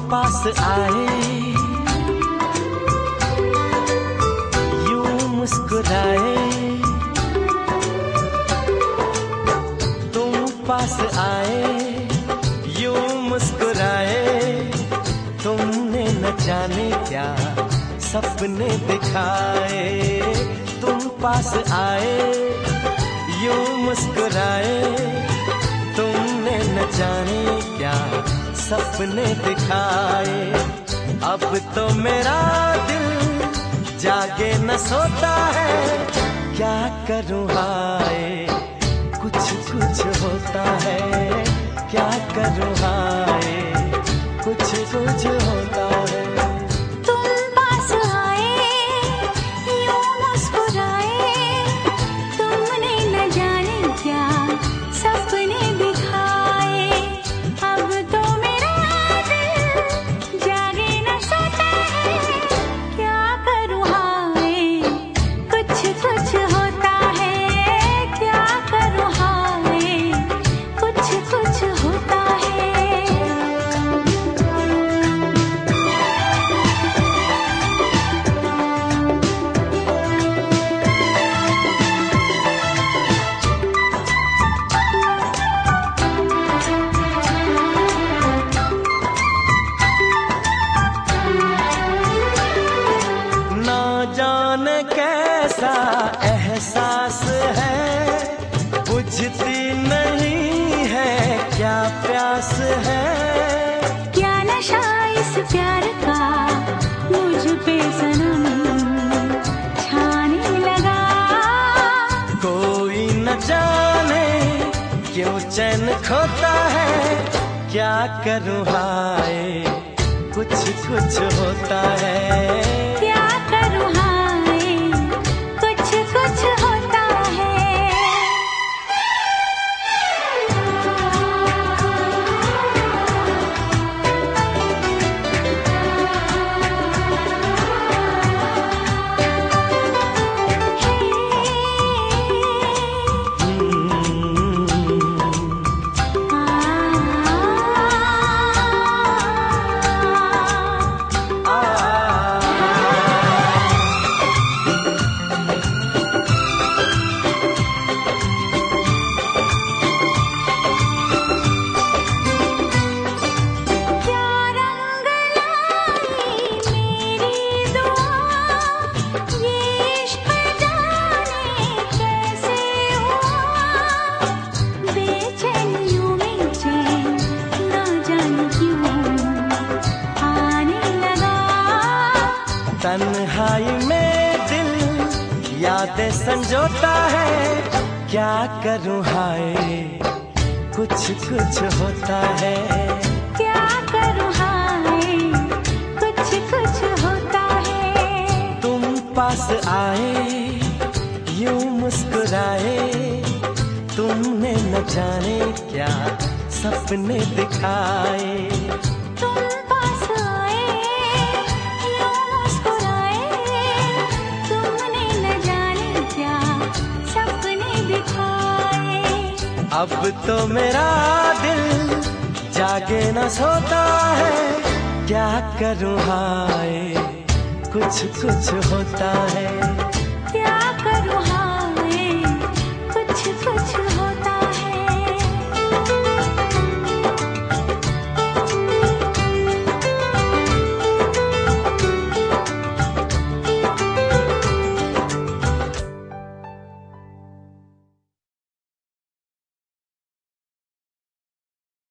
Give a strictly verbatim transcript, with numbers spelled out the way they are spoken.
पास आए, यूं मुस्कुराए, तुम पास आए, यूं मुस्कुराए, तुमने न जाने क्या सपने दिखाए। तुम पास आए, यूं मुस्कुराए, तुमने न जाने क्या सपने दिखाए। अब तो मेरा दिल जागे न सोता है, क्या करूं हाय कुछ कुछ होता है, क्या करूं हाय कुछ कुछ होता है। कैसा एहसास है, बुझती नहीं है क्या प्यास है। क्या नशा इस प्यार का मुझ पे सनम छाने लगा। कोई न जाने क्यों चैन खोता है, क्या करूं हाय कुछ कुछ होता है। क्या करूं हाय कुछ कुछ होता है। तन्हाई में दिल यादें संजोता है, क्या करूं हाय कुछ कुछ होता है। क्या करूं हाय कुछ कुछ होता है। तुम पास आए यूं मुस्कुराए, तुमने न जाने क्या सपने दिखाए। अब तो मेरा दिल जागे न सोता है, क्या करूं हाय कुछ कुछ होता है।